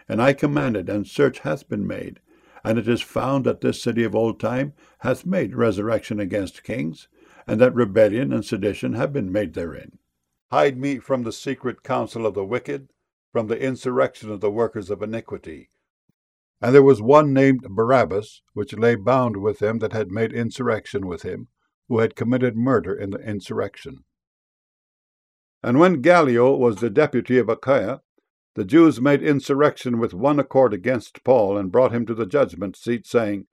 And I commanded, and search hath been made, and it is found that this city of old time hath made resurrection against kings, and that rebellion and sedition have been made therein. Hide me from the secret counsel of the wicked, from the insurrection of the workers of iniquity. And there was one named Barabbas, which lay bound with them that had made insurrection with him, who had committed murder in the insurrection. And when Gallio was the deputy of Achaia, the Jews made insurrection with one accord against Paul, and brought him to the judgment seat, saying,